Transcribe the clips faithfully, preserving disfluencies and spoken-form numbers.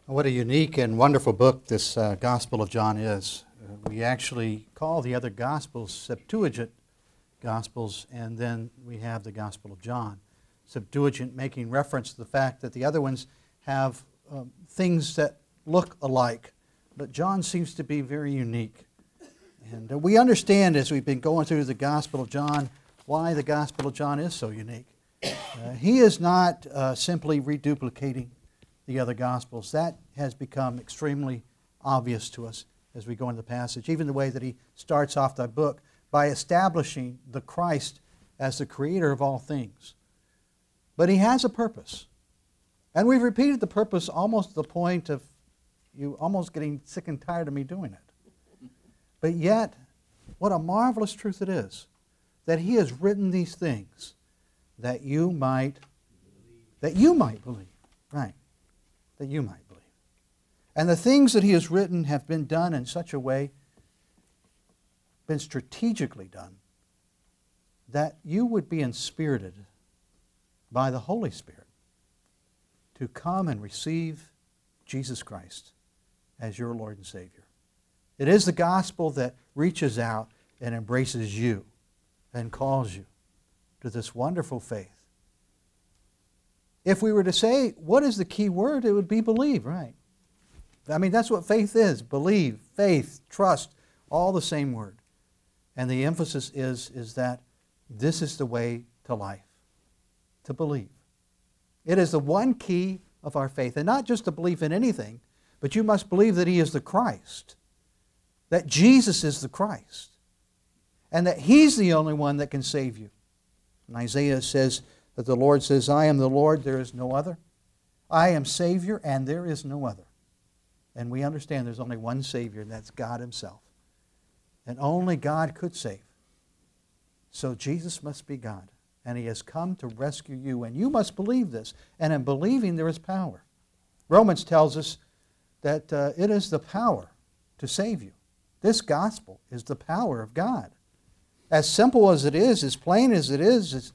What a unique and wonderful book this uh, Gospel of John is. Uh, we actually call the other Gospels Septuagint Gospels, and then we have the Gospel of John. Septuagint making reference to the fact that the other ones have um, things that look alike, but John seems to be very unique. And uh, we understand as we've been going through the Gospel of John why the Gospel of John is so unique. Uh, he is not uh, simply reduplicating the other Gospels. That has become extremely obvious to us as we go into the passage, even the way that he starts off the book by establishing the Christ as the creator of all things. But he has a purpose. And we've repeated the purpose almost to the point of you almost getting sick and tired of me doing it. But yet, what a marvelous truth it is that he has written these things that you might, that you might believe. Right. That you might believe. And the things that he has written have been done in such a way, been strategically done, that you would be inspirited by the Holy Spirit to come and receive Jesus Christ as your Lord and Savior. It is the gospel that reaches out and embraces you and calls you to this wonderful faith. If we were to say, what is the key word? It would be believe, right? I mean, that's what faith is. Believe, faith, trust, all the same word. And the emphasis is, is that this is the way to life, to believe. It is the one key of our faith. And not just to believe in anything, but you must believe that he is the Christ, that Jesus is the Christ, and that he's the only one that can save you. And Isaiah says, that the Lord says, I am the Lord, there is no other. I am Savior, and there is no other. And we understand there's only one Savior, and that's God himself. And only God could save. So Jesus must be God, and he has come to rescue you, and you must believe this. And in believing, there is power. Romans tells us that uh, it is the power to save you. This gospel is the power of God. As simple as it is, as plain as it is, it's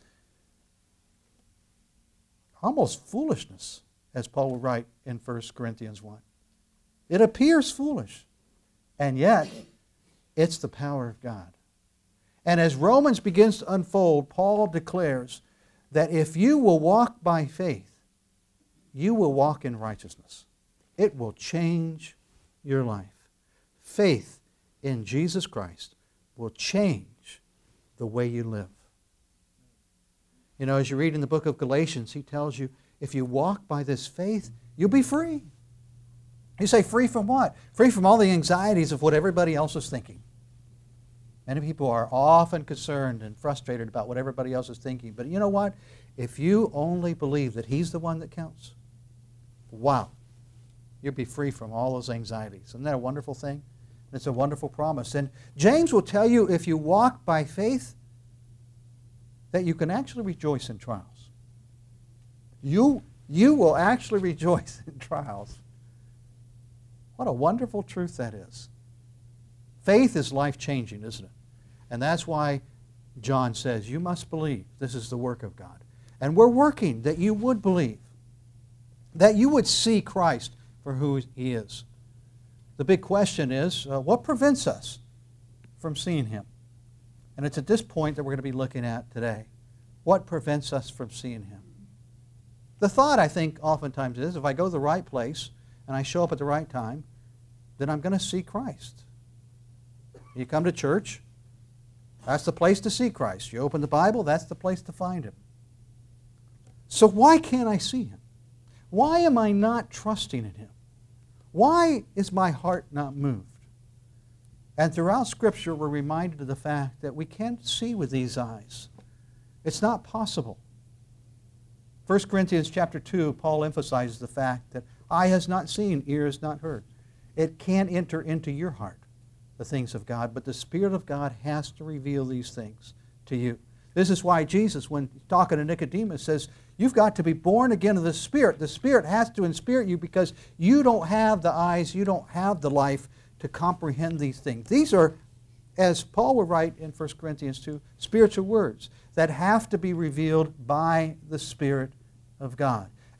almost foolishness, as Paul would write in First Corinthians one. It appears foolish, and yet it's the power of God. And as Romans begins to unfold, Paul declares that if you will walk by faith, you will walk in righteousness. It will change your life. Faith in Jesus Christ will change the way you live. You know, as you read in the book of Galatians, he tells you, if you walk by this faith, you'll be free. You say, free from what? Free from all the anxieties of what everybody else is thinking. Many people are often concerned and frustrated about what everybody else is thinking. But you know what? If you only believe that he's the one that counts, wow, you'll be free from all those anxieties. Isn't that a wonderful thing? It's a wonderful promise. And James will tell you, if you walk by faith, that you can actually rejoice in trials. You, you will actually rejoice in trials. What a wonderful truth that is. Faith is life-changing, isn't it? And that's why John says, you must believe this is the work of God. And we're working that you would believe, that you would see Christ for who he is. The big question is, uh, what prevents us from seeing him? And it's at this point that we're going to be looking at today. What prevents us from seeing him? The thought, I think, oftentimes is, if I go to the right place and I show up at the right time, then I'm going to see Christ. You come to church, that's the place to see Christ. You open the Bible, that's the place to find him. So why can't I see him? Why am I not trusting in him? Why is my heart not moved? And throughout Scripture, we're reminded of the fact that we can't see with these eyes. It's not possible. First Corinthians chapter two, Paul emphasizes the fact that eye has not seen, ear has not heard. It can't enter into your heart, the things of God, but the Spirit of God has to reveal these things to you. This is why Jesus, when talking to Nicodemus, says, you've got to be born again of the Spirit. The Spirit has to inspirit you because you don't have the eyes, you don't have the life to comprehend these things. These are, as Paul would write in First Corinthians two, spiritual words that have to be revealed by the Spirit of God.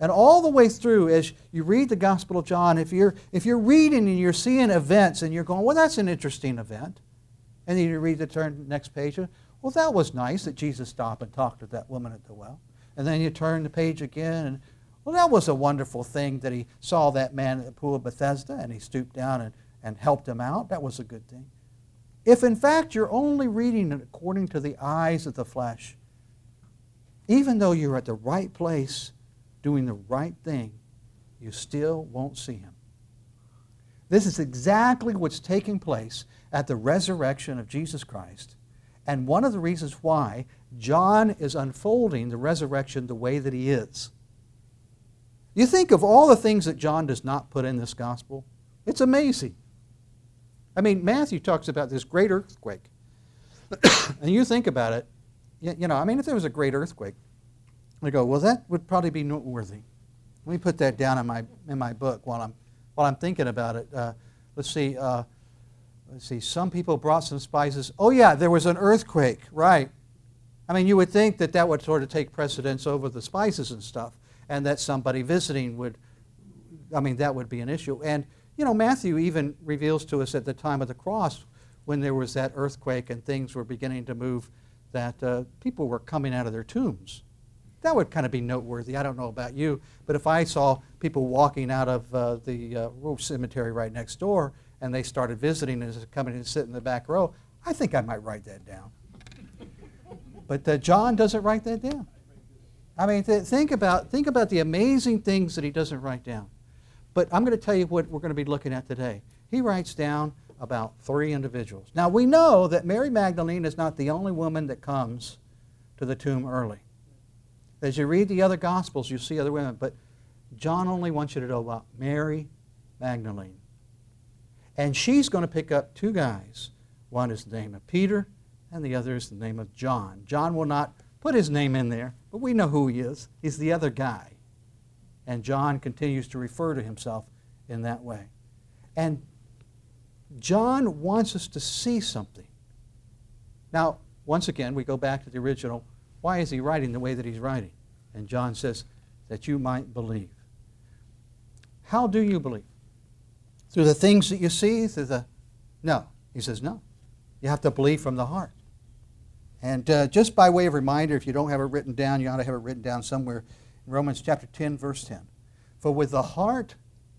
And all the way through, as you read the Gospel of John, if you're, if you're reading and you're seeing events and you're going, well, that's an interesting event. And then you read the turn next page, well, that was nice that Jesus stopped and talked to that woman at the well. And then you turn the page again, and well, that was a wonderful thing that he saw that man at the pool of Bethesda, and he stooped down and, and helped him out. That was a good thing. If in fact you're only reading it according to the eyes of the flesh, even though you're at the right place, doing the right thing, you still won't see him. This is exactly what's taking place at the resurrection of Jesus Christ. And one of the reasons why John is unfolding the resurrection the way that he is. You think of all the things that John does not put in this gospel. It's amazing. I mean, Matthew talks about this great earthquake. And you think about it, you know, I mean, if there was a great earthquake, I go, well, that would probably be noteworthy. Let me put that down in my in my book while I'm while I'm thinking about it. Uh, let's see. Uh, let's see. Some people brought some spices. Oh yeah, there was an earthquake, right? I mean, you would think that that would sort of take precedence over the spices and stuff, and that somebody visiting would. I mean, that would be an issue. And you know, Matthew even reveals to us at the time of the cross, when there was that earthquake and things were beginning to move, that uh, people were coming out of their tombs. That would kind of be noteworthy. I don't know about you, but if I saw people walking out of uh, the uh, cemetery right next door and they started visiting and coming and sit in the back row, I think I might write that down. But uh, John doesn't write that down. I mean, th- think about think about the amazing things that he doesn't write down. But I'm going to tell you what we're going to be looking at today. He writes down about three individuals. Now, we know that Mary Magdalene is not the only woman that comes to the tomb early. As you read the other Gospels, you see other women, but John only wants you to know about Mary Magdalene. And she's going to pick up two guys. One is the name of Peter, and the other is the name of John. John will not put his name in there, but we know who he is. He's the other guy. And John continues to refer to himself in that way. And John wants us to see something. Now, once again, we go back to the original. Why is he writing the way that he's writing? And John says, that you might believe. How do you believe? Through the things that you see? Through the... No. He says, no. You have to believe from the heart. And uh, just by way of reminder, if you don't have it written down, you ought to have it written down somewhere. In Romans chapter ten, verse ten. For with the heart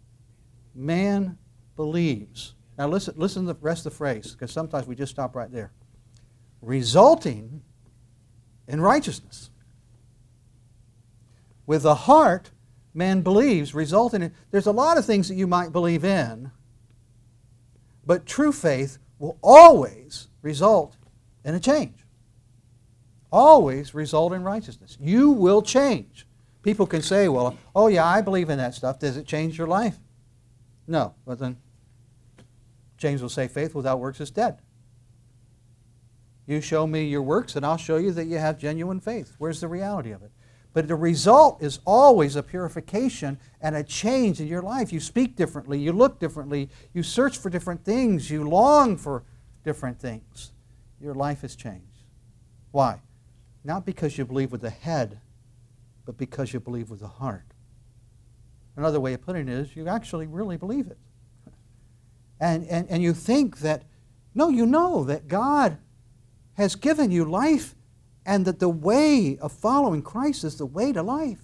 man believes. Now listen, listen to the rest of the phrase, because sometimes we just stop right there. Resulting in righteousness. With the heart, man believes, resulting in... There's a lot of things that you might believe in, but true faith will always result in a change. Always result in righteousness. You will change. People can say, well, oh yeah, I believe in that stuff. Does it change your life? No. But then James will say, faith without works is dead. You show me your works, and I'll show you that you have genuine faith. Where's the reality of it? But the result is always a purification and a change in your life. You speak differently. You look differently. You search for different things. You long for different things. Your life has changed. Why? Not because you believe with the head, but because you believe with the heart. Another way of putting it is you actually really believe it. And, and, and you think that, no, you know that God has given you life and that the way of following Christ is the way to life.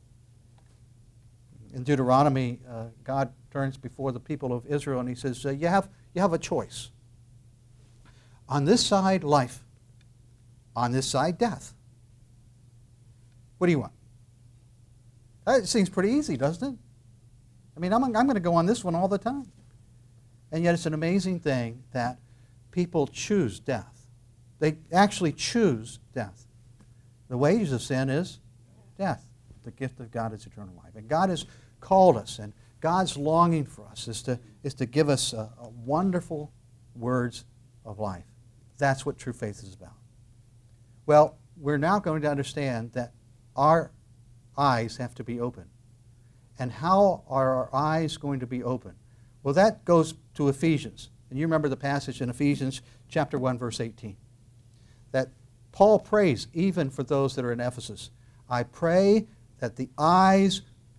In Deuteronomy, uh, God turns before the people of Israel and he says, uh, you have, you have a choice. On this side, life. On this side, death. What do you want? It seems pretty easy, doesn't it? I mean, I'm, I'm going to go on this one all the time. And yet it's an amazing thing that people choose death. They actually choose death. The wages of sin is death. The gift of God is eternal life. And God has called us, and God's longing for us is to, is to give us a, a wonderful words of life. That's what true faith is about. Well, we're now going to understand that our eyes have to be open. And how are our eyes going to be open? Well, that goes to Ephesians. And you remember the passage in Ephesians chapter one, verse eighteen. That Paul prays even for those that are in Ephesus. I pray that the eyes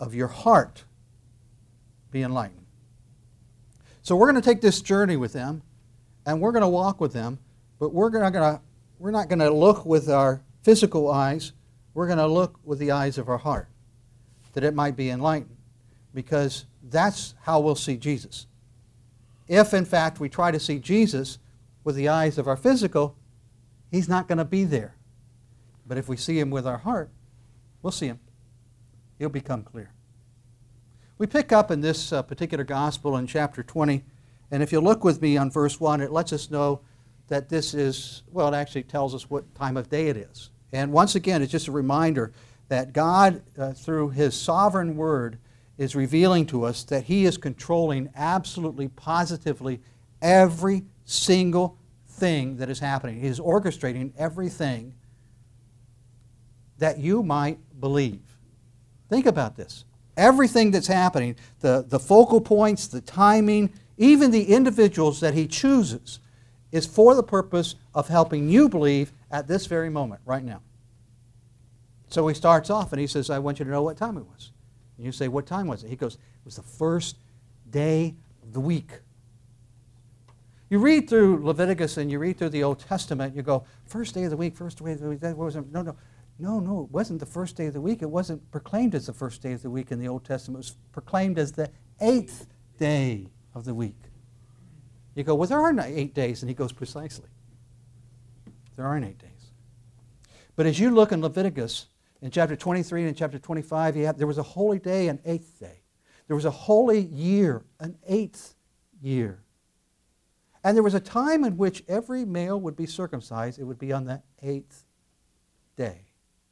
of your heart be enlightened. So we're going to take this journey with them, and we're going to walk with them, but we're not going to we're not going to look with our physical eyes. We're going to look with the eyes of our heart, that it might be enlightened, because that's how we'll see Jesus. If, in fact, we try to see Jesus with the eyes of our physical, he's not going to be there. But if we see him with our heart, we'll see him. He'll become clear. We pick up in this uh, particular gospel in chapter twenty, and if you look with me on verse one, it lets us know that this is, well, it actually tells us what time of day it is. And once again, it's just a reminder that God, uh, through his sovereign word, is revealing to us that he is controlling absolutely, positively every single thing that is happening. He is orchestrating everything that you might believe. Think about this. Everything that's happening, the, the focal points, the timing, even the individuals that he chooses, is for the purpose of helping you believe at this very moment, right now. So he starts off and he says, I want you to know what time it was. And you say, what time was it? He goes, it was the first day of the week. You read through Leviticus and you read through the Old Testament, you go, first day of the week, first day of the week, that wasn't, no, no. No, no, it wasn't the first day of the week. It wasn't proclaimed as the first day of the week in the Old Testament. It was proclaimed as the eighth day of the week. You go, well, there are eight days. And he goes, precisely. There aren't eight days. But as you look in Leviticus, in chapter twenty-three and in chapter twenty-five, you have, there was a holy day, an eighth day. There was a holy year, an eighth year. And there was a time in which every male would be circumcised. It would be on the eighth day.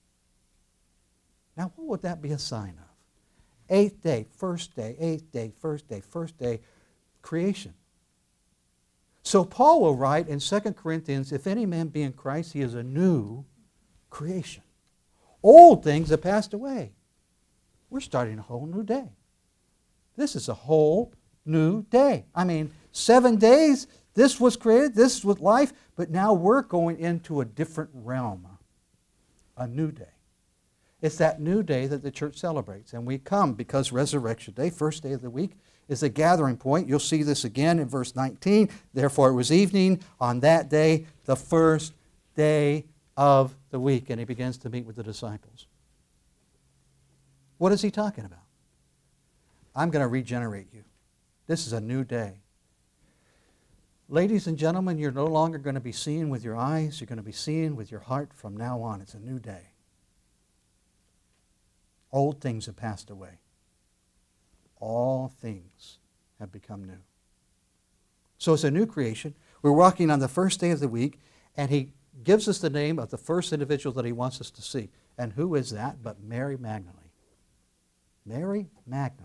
Now, what would that be a sign of? Eighth day, first day, eighth day, first day, first day, creation. So Paul will write in Second Corinthians, if any man be in Christ, he is a new creation. Old things have passed away. We're starting a whole new day. This is a whole new day. I mean, seven days, this was created, this was life, but now we're going into a different realm, a new day. It's that new day that the church celebrates. And we come because Resurrection Day, first day of the week, is a gathering point. You'll see this again in verse nineteen. Therefore it was evening on that day, the first day of the week. And he begins to meet with the disciples. What is he talking about? I'm going to regenerate you. This is a new day. Ladies and gentlemen, you're no longer going to be seeing with your eyes. You're going to be seeing with your heart from now on. It's a new day. Old things have passed away. All things have become new. So it's a new creation. We're walking on the first day of the week, and he gives us the name of the first individual that he wants us to see. And who is that but Mary Magdalene? Mary Magdalene.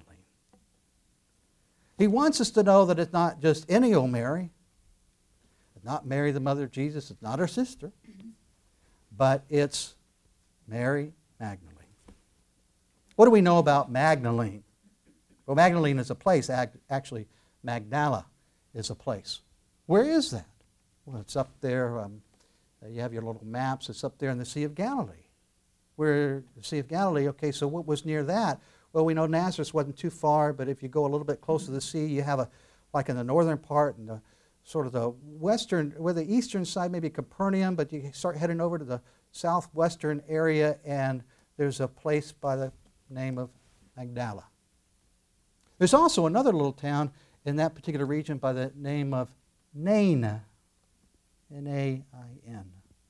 He wants us to know that it's not just any old Mary. It's not Mary, the mother of Jesus. It's not her sister. But it's Mary Magdalene. What do we know about Magdalene? Well, Magdalene is a place. Actually, Magdala is a place. Where is that? Well, it's up there. Um, you have your little maps. It's up there in the Sea of Galilee. Where the Sea of Galilee, okay, so what was near that? Well, we know Nazareth wasn't too far, but if you go a little bit closer to the sea, you have a, like in the northern part and the sort of the western, where the eastern side, maybe Capernaum, but you start heading over to the southwestern area, and there's a place by the name of Magdala. There's also another little town in that particular region by the name of Nain, N A I N.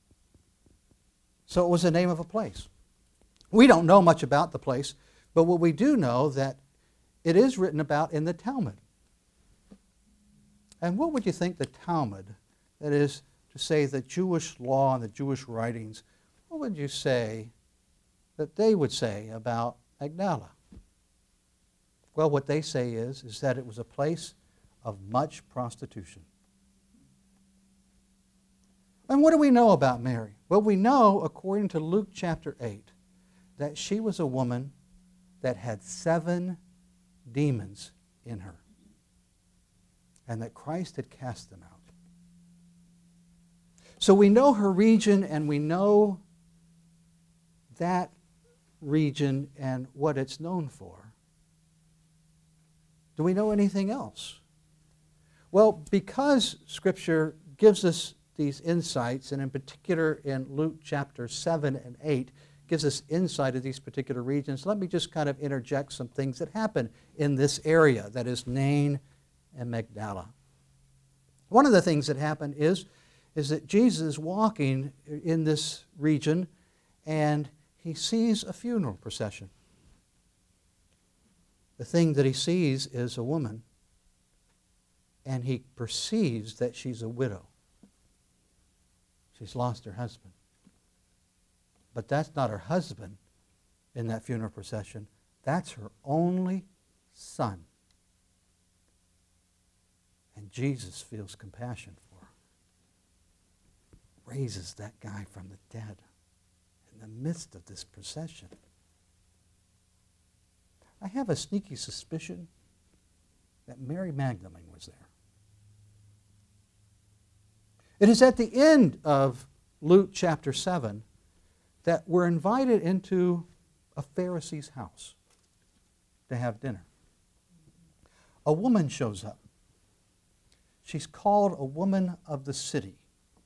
So it was the name of a place. We don't know much about the place, but what we do know that it is written about in the Talmud. And what would you think the Talmud, that is to say the Jewish law and the Jewish writings, what would you say that they would say about Magdala? Well, what they say is, is that it was a place of much prostitution. And what do we know about Mary? Well, we know, according to Luke chapter eight, that she was a woman that had seven demons in her, and that Christ had cast them out. So we know her region, and we know that region and what it's known for. Do we know anything else? Well, because Scripture gives us these insights, and in particular in Luke chapter seven and eight, gives us insight of these particular regions, let me just kind of interject some things that happen in this area, that is Nain and Magdala. One of the things that happen is, is that Jesus is walking in this region and he sees a funeral procession. The thing that he sees is a woman, and he perceives that she's a widow. She's lost her husband. But that's not her husband in that funeral procession. That's her only son. And Jesus feels compassion for her. Raises that guy from the dead in the midst of this procession. I have a sneaky suspicion that Mary Magdalene was there. It is at the end of Luke chapter seven that we're invited into a Pharisee's house to have dinner. A woman shows up. She's called a woman of the city.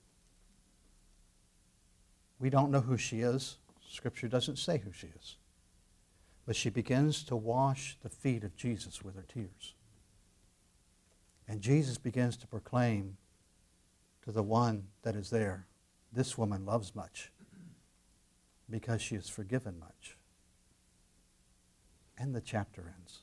We don't know who she is. Scripture doesn't say who she is. But she begins to wash the feet of Jesus with her tears. And Jesus begins to proclaim to the one that is there, this woman loves much because she is forgiven much. And the chapter ends.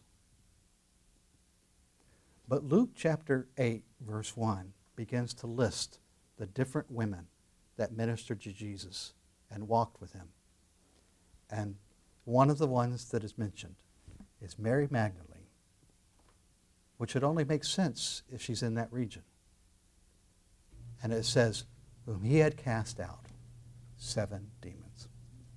But Luke chapter eight, verse one, begins to list the different women that ministered to Jesus and walked with him. And one of the ones that is mentioned is Mary Magdalene, which would only make sense if she's in that region. And it says, whom he had cast out seven demons.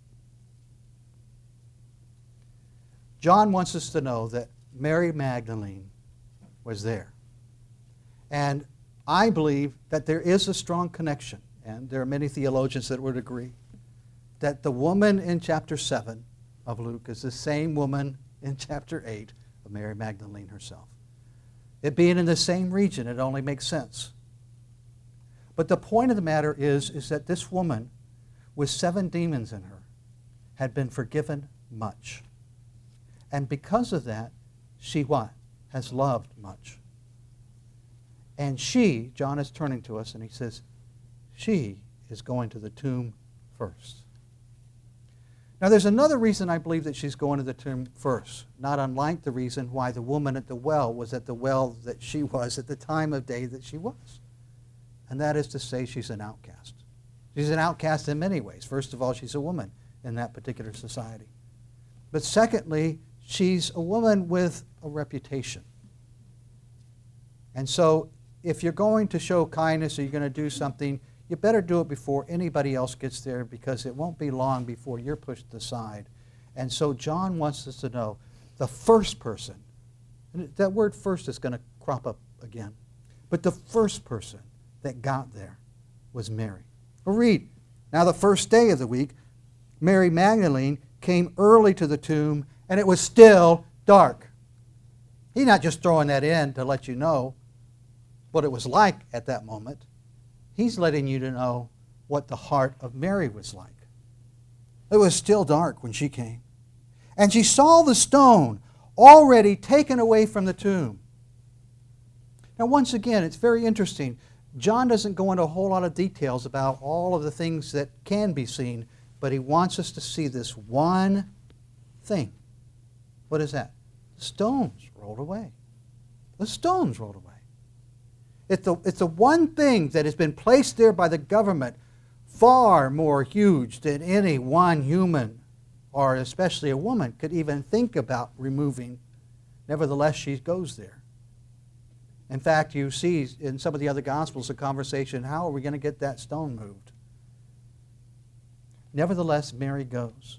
John wants us to know that Mary Magdalene was there. And I believe that there is a strong connection, and there are many theologians that would agree, that the woman in chapter seven of Luke is the same woman in chapter eight of Mary Magdalene herself. It being in the same region, it only makes sense. But the point of the matter is, is that this woman with seven demons in her had been forgiven much. And because of that, she what? Has loved much. And she, John is turning to us and he says, she is going to the tomb first. Now there's another reason I believe that she's going to the tomb first, not unlike the reason why the woman at the well was at the well that she was at the time of day that she was. And that is to say she's an outcast. She's an outcast in many ways. First of all, she's a woman in that particular society. But secondly, she's a woman with a reputation. And so if you're going to show kindness or you're going to do something, you better do it before anybody else gets there, because it won't be long before you're pushed aside. And so John wants us to know the first person, and that word first is going to crop up again, but the first person that got there was Mary. We'll read, now the first day of the week, Mary Magdalene came early to the tomb, and it was still dark. He's not just throwing that in to let you know what it was like at that moment. He's letting you to know what the heart of Mary was like. It was still dark when she came. And she saw the stone already taken away from the tomb. Now once again, it's very interesting. John doesn't go into a whole lot of details about all of the things that can be seen, but he wants us to see this one thing. What is that? The stones rolled away. The stones rolled away. It's the, it's the one thing that has been placed there by the government, far more huge than any one human, or especially a woman, could even think about removing. Nevertheless, she goes there. In fact, you see in some of the other Gospels a conversation, how are we going to get that stone moved? Nevertheless, Mary goes.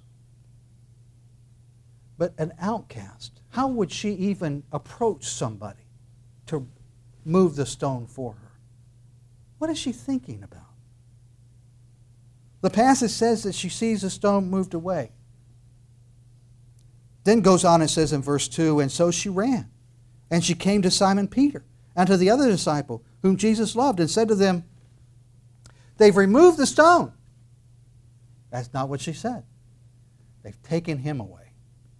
But an outcast, how would she even approach somebody to move the stone for her? What is she thinking about? The passage says that she sees the stone moved away. Then goes on and says in verse two, and so she ran And she came to Simon Peter and to the other disciple whom Jesus loved and said to them, they've removed the stone. That's not what she said. They've taken him away.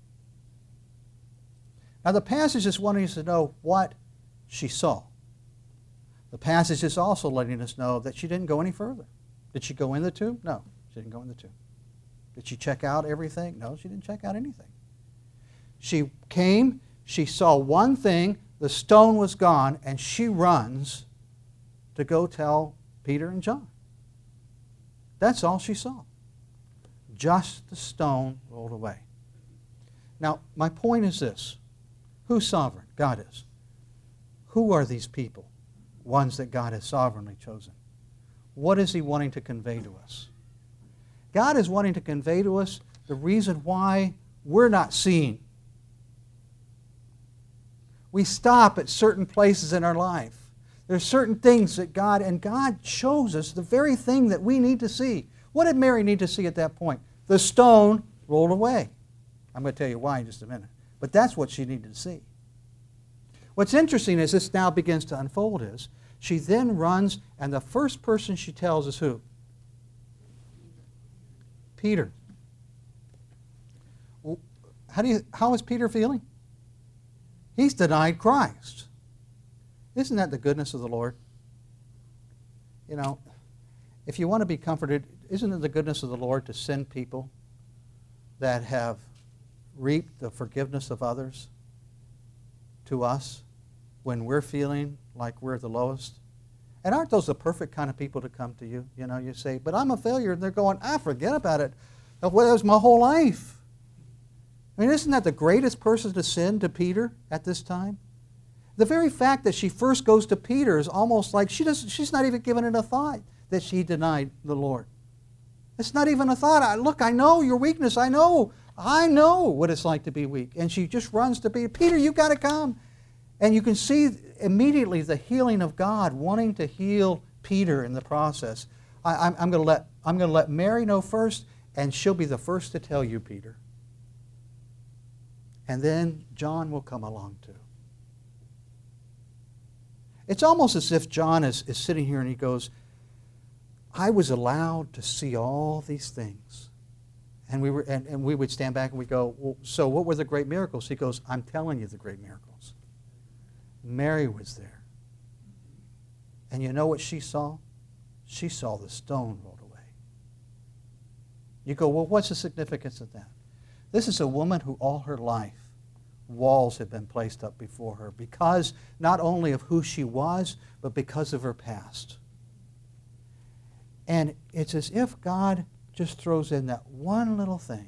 Now the passage is wanting us to know what she saw. The passage is also letting us know that she didn't go any further. Did she go in the tomb? No, she didn't go in the tomb. Did she check out everything? No, she didn't check out anything. She came, she saw one thing, the stone was gone, and she runs to go tell Peter and John. That's all she saw. Just the stone rolled away. Now, my point is this. Who's sovereign? God is. Who are these people? Ones that God has sovereignly chosen. What is he wanting to convey to us? God is wanting to convey to us the reason why we're not seeing. We stop at certain places in our life. There's certain things that God, and God shows us the very thing that we need to see. What did Mary need to see at that point? The stone rolled away. I'm going to tell you why in just a minute. But that's what she needed to see. What's interesting as this now begins to unfold is, she then runs, and the first person she tells is who? Peter. How do you, how is Peter feeling? He's denied Christ. Isn't that the goodness of the Lord? You know, if you want to be comforted, isn't it the goodness of the Lord to send people that have reaped the forgiveness of others to us when we're feeling like we're the lowest? And aren't those the perfect kind of people to come to you? You know, you say, but I'm a failure. And they're going, I forget about it. That was my whole life. I mean, isn't that the greatest person to send to Peter at this time? The very fact that she first goes to Peter is almost like she doesn't, she's not even given it a thought that she denied the Lord. It's not even a thought. I, look, I know your weakness. I know. I know what it's like to be weak. And she just runs to Peter. Peter, you've got to come. And you can see immediately the healing of God wanting to heal Peter in the process. I, I'm, I'm going to let, I'm going to let Mary know first, and she'll be the first to tell you, Peter. And then John will come along too. It's almost as if John is, is sitting here and he goes, I was allowed to see all these things. And we were, and, and we would stand back and we go, well, so what were the great miracles? He goes, I'm telling you the great miracles. Mary was there. And you know what she saw? She saw the stone rolled away. You go, well, what's the significance of that? This is a woman who all her life walls had been placed up before her because not only of who she was, but because of her past. And it's as if God just throws in that one little thing.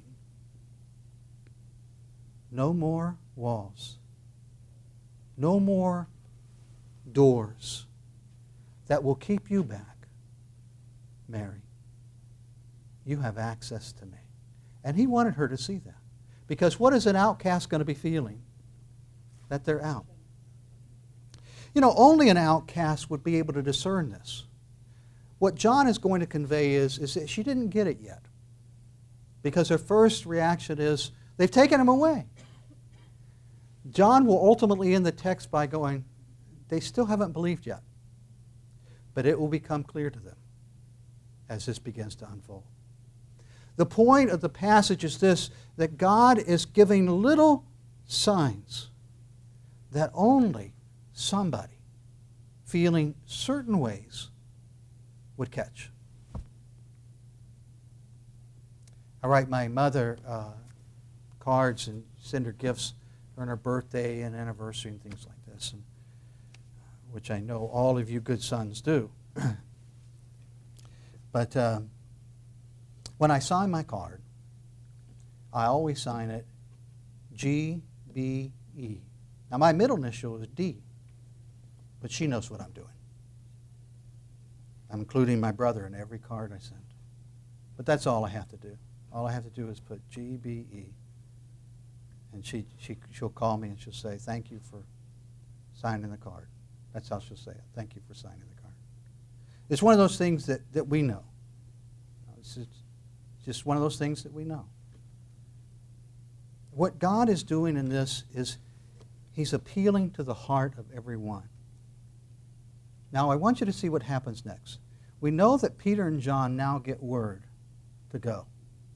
No more walls. No more doors that will keep you back. Mary, you have access to me. And he wanted her to see that. Because what is an outcast going to be feeling? That they're out. You know, only an outcast would be able to discern this. What John is going to convey is, is that she didn't get it yet. Because her first reaction is, they've taken him away. John will ultimately end the text by going, they still haven't believed yet. But it will become clear to them as this begins to unfold. The point of the passage is this, that God is giving little signs that only somebody feeling certain ways would catch. I write my mother uh, cards and send her gifts on her birthday and anniversary and things like this, and, which I know all of you good sons do. But uh, when I sign my card, I always sign it G B E. Now my middle initial is D, but she knows what I'm doing. I'm including my brother in every card I send. But that's all I have to do. All I have to do is put G B E. And she, she, she'll call me and she'll say, thank you for signing the card. That's how she'll say it. Thank you for signing the card. It's one of those things that, that we know. It's just one of those things that we know. What God is doing in this is He's appealing to the heart of every one. Now, I want you to see what happens next. We know that Peter and John now get word to go.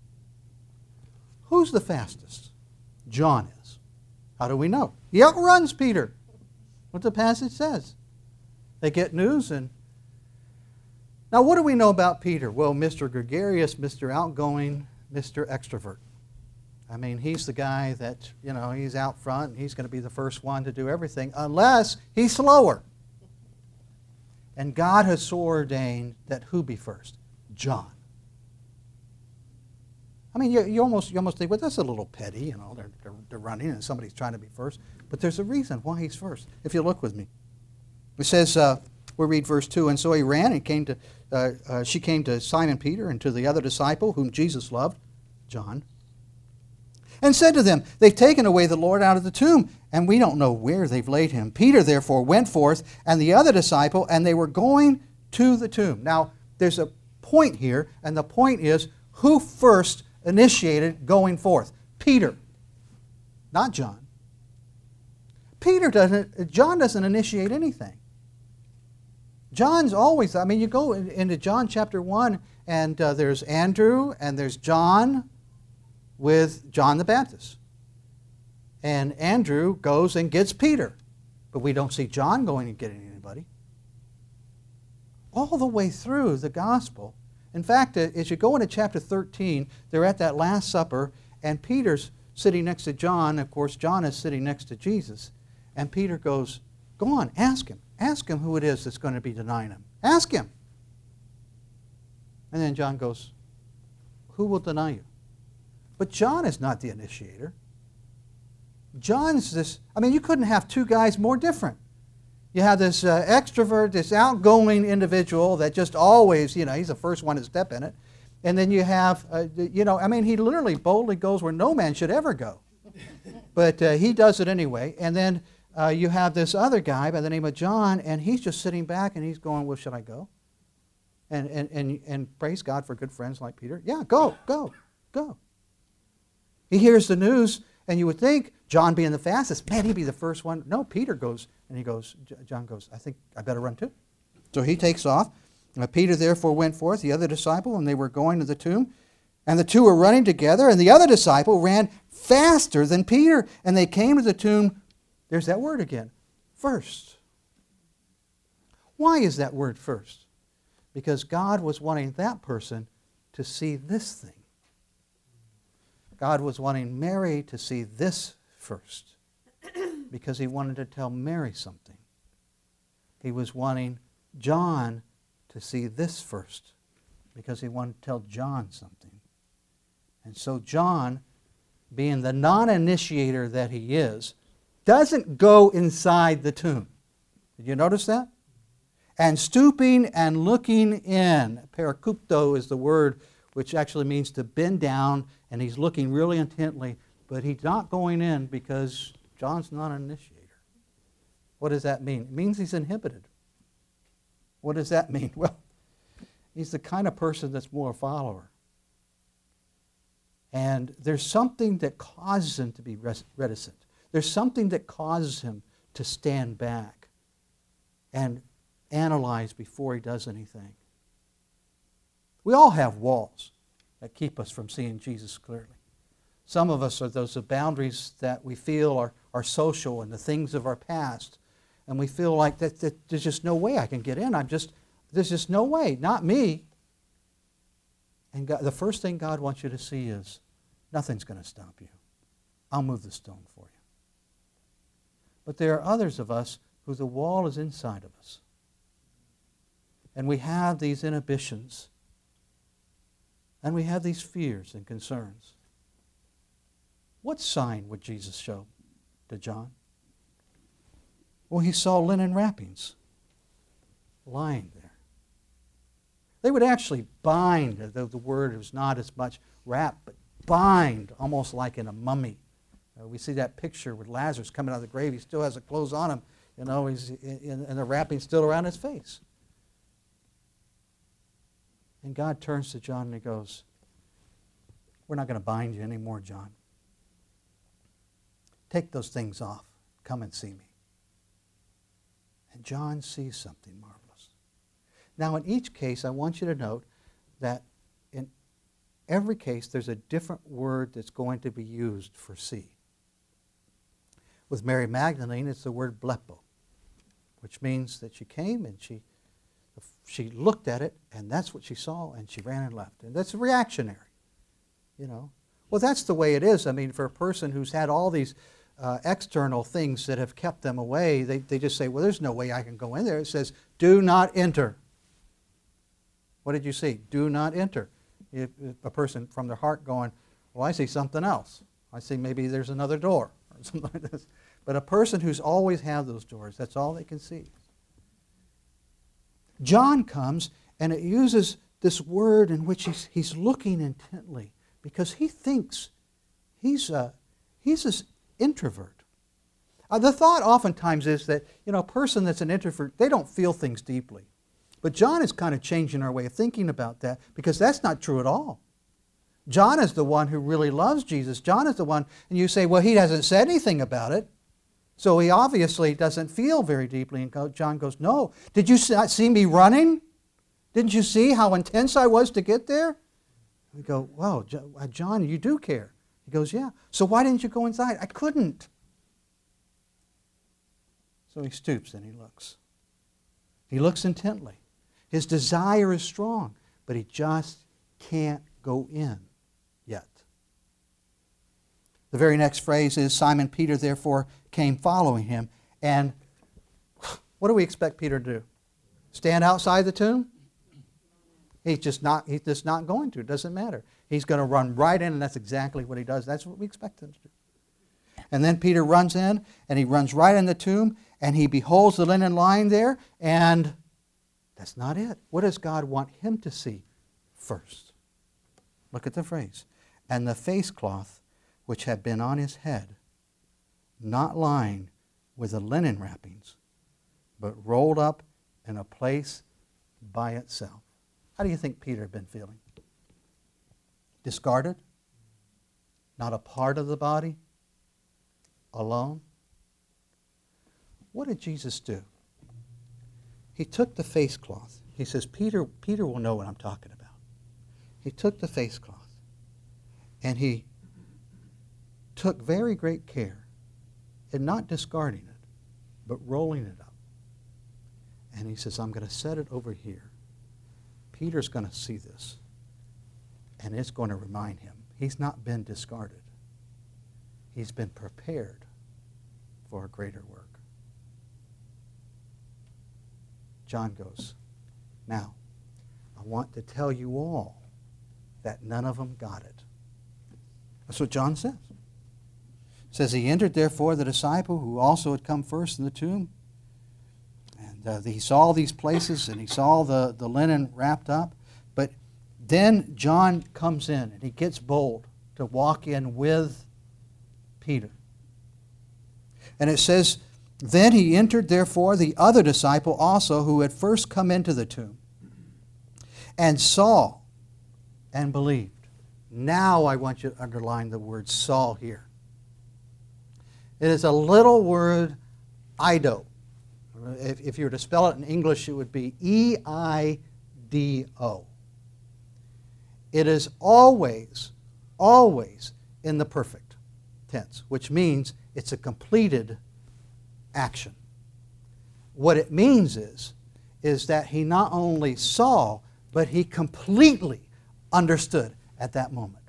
Who's the fastest? John is. How do we know? He outruns Peter. What the passage says. They get news and... Now, what do we know about Peter? Well, Mister Gregarious, Mister Outgoing, Mister Extrovert. I mean, he's the guy that, you know, he's out front and he's going to be the first one to do everything unless he's slower. And God has so ordained that who be first? John. I mean, you, you, almost, you almost think, well, that's a little petty, you know, they're, they're, they're running and somebody's trying to be first. But there's a reason why he's first. If you look with me. It says, uh, we'll read verse two, and so he ran and came to, uh, uh, she came to Simon Peter and to the other disciple whom Jesus loved, John, and said to them, they've taken away the Lord out of the tomb, and we don't know where they've laid him. Peter therefore went forth, and the other disciple, and they were going to the tomb. Now, there's a point here, and the point is, who first initiated going forth? Peter, not John. Peter doesn't, John doesn't initiate anything. John's always, I mean, you go into John chapter one, and uh, there's Andrew, and there's John, with John the Baptist. And Andrew goes and gets Peter. But we don't see John going and getting anybody. All the way through the gospel. In fact, as you go into chapter thirteen, they're at that Last Supper, and Peter's sitting next to John. Of course, John is sitting next to Jesus. And Peter goes, go on, ask him. Ask him who it is that's going to be denying him. Ask him. And then John goes, who will deny you? But John is not the initiator. John's this, I mean, you couldn't have two guys more different. You have this uh, extrovert, this outgoing individual that just always, you know, he's the first one to step in it. And then you have, uh, you know, I mean, he literally boldly goes where no man should ever go. But uh, he does it anyway. And then uh, you have this other guy by the name of John, and he's just sitting back and he's going, well, should I go? And, and, and, and praise God for good friends like Peter. Yeah, go, go, go. He hears the news, and you would think, John being the fastest, man, he'd be the first one. No, Peter goes, and he goes, John goes, I think I better run too. So he takes off. Uh, Peter therefore went forth, the other disciple, and they were going to the tomb. And the two were running together, and the other disciple ran faster than Peter. And they came to the tomb, there's that word again, first. Why is that word first? Because God was wanting that person to see this thing. God was wanting Mary to see this first because he wanted to tell Mary something. He was wanting John to see this first because he wanted to tell John something. And so John, being the non-initiator that he is, doesn't go inside the tomb. Did you notice that? And stooping and looking in, parakupto is the word which actually means to bend down, and he's looking really intently, but he's not going in because John's not an initiator. What does that mean? It means he's inhibited. What does that mean? Well, he's the kind of person that's more a follower. And there's something that causes him to be reticent. There's something that causes him to stand back and analyze before he does anything. We all have walls that keep us from seeing Jesus clearly. Some of us are those boundaries that we feel are, are social and the things of our past. And we feel like that, that there's just no way I can get in. I'm just, there's just no way, not me. And God, the first thing God wants you to see is, nothing's going to stop you. I'll move the stone for you. But there are others of us who the wall is inside of us. And we have these inhibitions. And we have these fears and concerns. What sign would Jesus show to John? Well, he saw linen wrappings lying there. They would actually bind, though the word was not as much wrap, but bind, almost like in a mummy. Uh, we see that picture with Lazarus coming out of the grave. He still has the clothes on him, you know, he's in, and the wrapping still around his face. And God turns to John and he goes, we're not going to bind you anymore, John. Take those things off. come and see me. And John sees something marvelous. Now, in each case, I want you to note that in every case, there's a different word that's going to be used for see. With Mary Magdalene, it's the word blepo, which means that she came and she, she looked at it, and that's what she saw, and she ran and left. And that's reactionary, you know. Well, that's the way it is. I mean, for a person who's had all these uh, external things that have kept them away, they, they just say, well, there's no way I can go in there. It says, do not enter. What did you see? Do not enter. If, if a person from their heart going, well, I see something else. I see maybe there's another door or something like this. But a person who's always had those doors, that's all they can see. John comes, and it uses this word in which he's, he's looking intently because he thinks he's a, he's an introvert. Uh, the thought oftentimes is that, you know, a person that's an introvert, they don't feel things deeply. But John is kind of changing our way of thinking about that because that's not true at all. John is the one who really loves Jesus. John is the one, and you say, well, he hasn't said anything about it. So he obviously doesn't feel very deeply. And John goes, no. Did you not see me running? Didn't you see how intense I was to get there? We go, wow, John, you do care. He goes, yeah. So why didn't you go inside? I couldn't. So he stoops and he looks. He looks intently. His desire is strong, but he just can't go in yet. The very next phrase is, Simon Peter therefore came following him. And what do we expect Peter to do? Stand outside the tomb? He's just not, he's just not going to. It doesn't matter. He's going to run right in, and that's exactly what he does. That's what we expect him to do. And then Peter runs in, and he runs right in the tomb, and he beholds the linen lying there, and that's not it. What does God want him to see first? Look at the phrase. And the face cloth which had been on his head, not lying with the linen wrappings, but rolled up in a place by itself. How do you think Peter had been feeling? Discarded? Not a part of the body? Alone? What did Jesus do? He took the face cloth. He says, Peter, Peter will know what I'm talking about. He took the face cloth and he took very great care in not discarding it, but rolling it up. And he says, I'm going to set it over here. Peter's going to see this, and it's going to remind him he's not been discarded. He's been prepared for a greater work. John goes, now, I want to tell you all that none of them got it. That's what John says. It says, he entered, therefore, the disciple who also had come first in the tomb. And uh, he saw these places, and he saw the, the linen wrapped up. But then John comes in, and he gets bold to walk in with Peter. And it says, then he entered, therefore, the other disciple also who had first come into the tomb, and saw and believed. Now I want you to underline the word saw here. It is a little word, ido. If, if you were to spell it in English, it would be E I D O. It is always, always in the perfect tense, which means it's a completed action. What it means is, is that he not only saw, but he completely understood at that moment.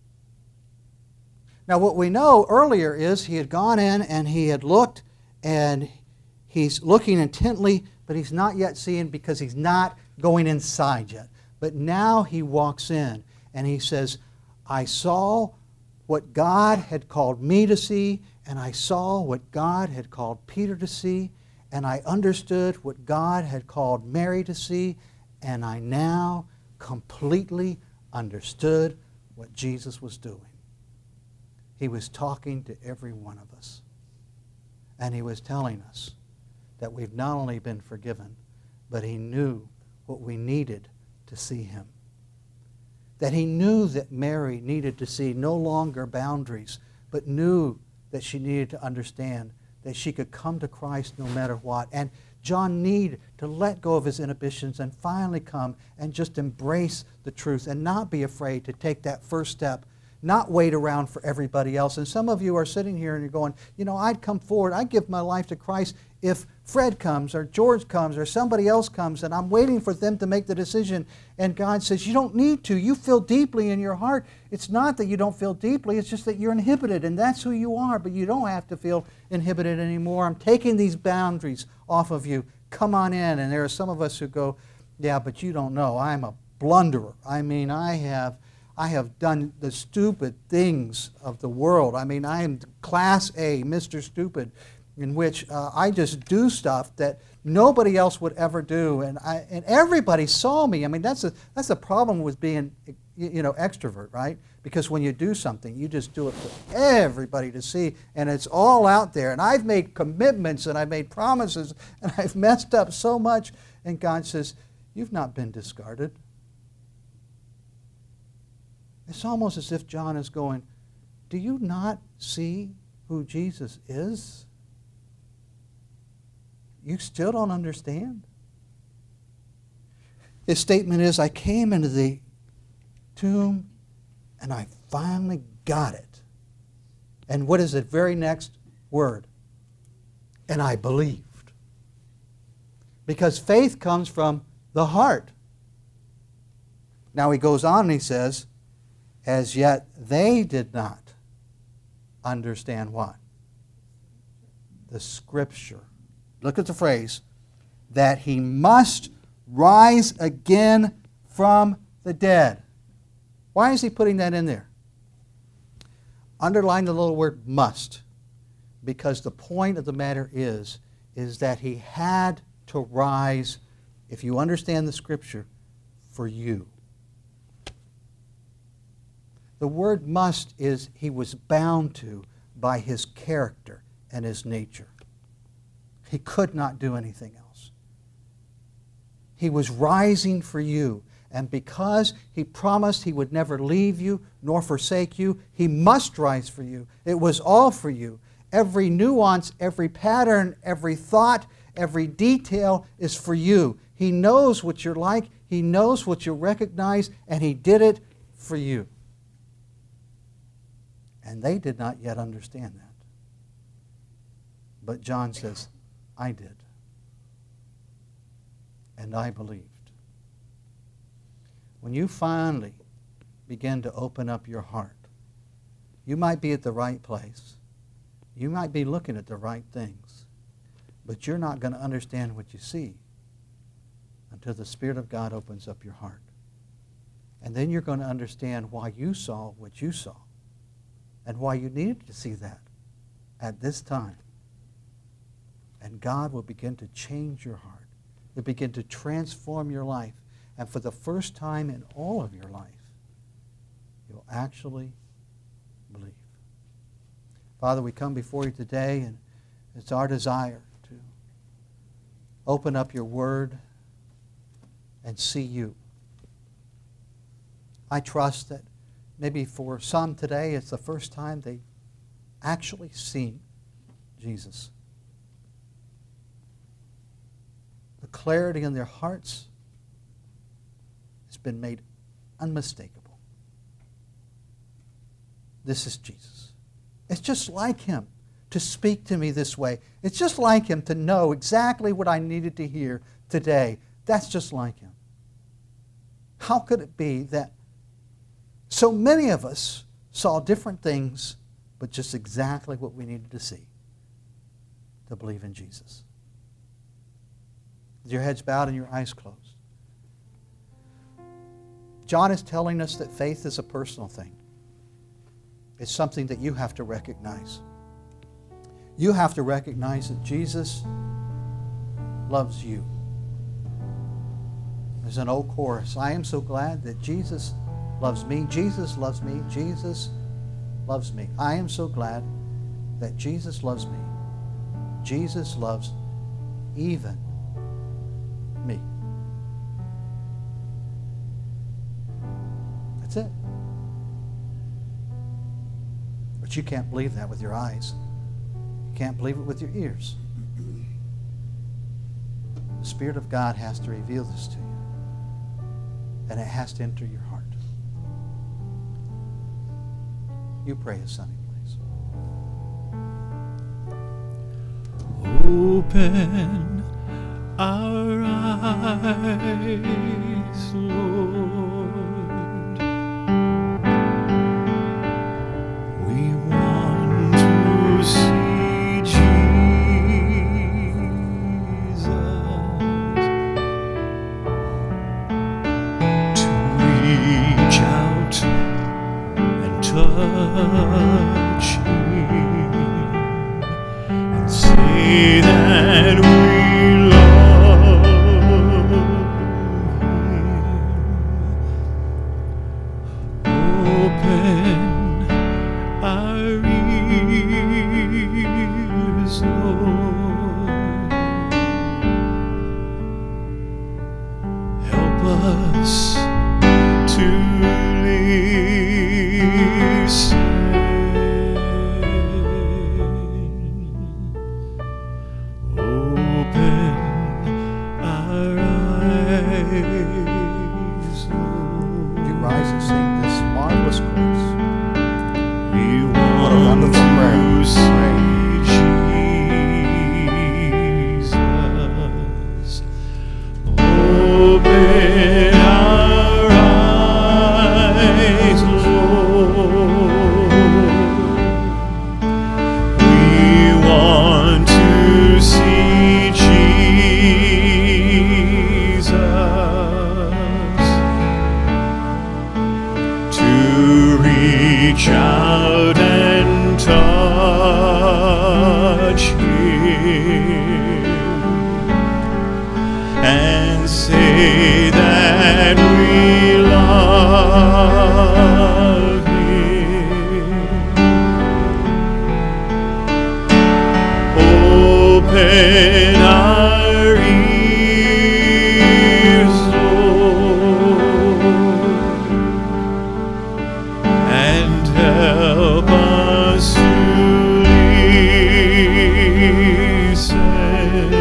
Now what we know earlier is he had gone in and he had looked, and he's looking intently, but he's not yet seeing because he's not going inside yet. But now he walks in and he says, I saw what God had called me to see, and I saw what God had called Peter to see, and I understood what God had called Mary to see, and I now completely understood what Jesus was doing. He was talking to every one of us. And he was telling us that we've not only been forgiven, but he knew what we needed to see him. That he knew that Mary needed to see no longer boundaries, but knew that she needed to understand that she could come to Christ no matter what. And John needed to let go of his inhibitions and finally come and just embrace the truth and not be afraid to take that first step, not wait around for everybody else. And some of you are sitting here and you're going, you know, I'd come forward, I'd give my life to Christ if Fred comes or George comes or somebody else comes, and I'm waiting for them to make the decision. And God says, you don't need to. You feel deeply in your heart. It's not that you don't feel deeply, it's just that you're inhibited, and that's who you are, but you don't have to feel inhibited anymore. I'm taking these boundaries off of you. Come on in. And there are some of us who go, yeah, but you don't know. I'm a blunderer. I mean, I have... I have done the stupid things of the world. I mean, I am class A, Mister Stupid, in which uh, I just do stuff that nobody else would ever do, and I and everybody saw me. I mean, that's a that's a problem with being, you know, extrovert, right? Because when you do something, you just do it for everybody to see, and it's all out there. And I've made commitments, and I've made promises, and I've messed up so much. And God says, "You've not been discarded." It's almost as if John is going, do you not see who Jesus is? You still don't understand? His statement is, I came into the tomb and I finally got it. And what is the very next word? And I believed. Because faith comes from the heart. Now he goes on and he says, as yet they did not understand what? The Scripture. Look at the phrase, that he must rise again from the dead. Why is he putting that in there? Underline the little word must, because the point of the matter is, is that he had to rise, if you understand the Scripture, for you. The word must is he was bound to by his character and his nature. He could not do anything else. He was rising for you. And because he promised he would never leave you nor forsake you, he must rise for you. It was all for you. Every nuance, every pattern, every thought, every detail is for you. He knows what you're like. He knows what you recognize, and he did it for you. And they did not yet understand that. But John says, I did. And I believed. When you finally begin to open up your heart, you might be at the right place. You might be looking at the right things. But you're not going to understand what you see until the Spirit of God opens up your heart. And then you're going to understand why you saw what you saw. And why you needed to see that at this time. And God will begin to change your heart. He'll begin to transform your life. And for the first time in all of your life, you'll actually believe. Father, we come before you today, and it's our desire to open up your word and see you. I trust that maybe for some today, it's the first time they've actually seen Jesus. The clarity in their hearts has been made unmistakable. This is Jesus. It's just like him to speak to me this way. It's just like him to know exactly what I needed to hear today. That's just like him. How could it be that so many of us saw different things, but just exactly what we needed to see to believe in Jesus? With your heads bowed and your eyes closed. John is telling us that faith is a personal thing. It's something that you have to recognize. You have to recognize that Jesus loves you. There's an old chorus. I am so glad that Jesus loves me. Jesus loves me. Jesus loves me. I am so glad that Jesus loves me. Jesus loves even me. That's it. But you can't believe that with your eyes. You can't believe it with your ears. The Spirit of God has to reveal this to you. And it has to enter your heart. You pray a Sonny, please. Open our eyes, Lord. We want to see Jesus, to reach out and touch Him and say that we love Him. Open our ears, Lord. Help us to listen. Open our eyes, Lord. Would you rise and sing this marvelous chorus? We What a want wonderful prayer. to see Jesus. Open our eyes, Lord. We want to see Jesus, to reach out and touch Him and say that we love Him. Open our ears, Lord, and help us to listen.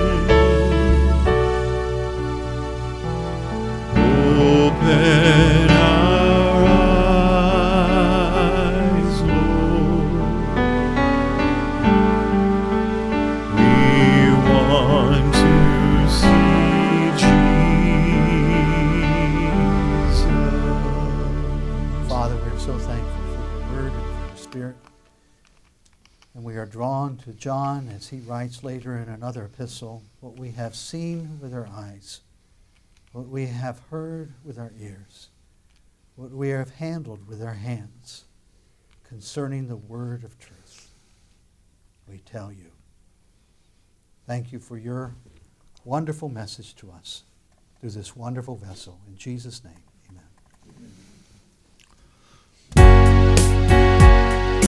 Open our eyes, Lord. We want to see Jesus. Father, we're so thankful for your word and for your Spirit. And we are drawn to John as he writes later in another epistle, what we have seen with our eyes, what we have heard with our ears, what we have handled with our hands concerning the word of truth. We tell you. Thank you for your wonderful message to us through this wonderful vessel. In Jesus' name.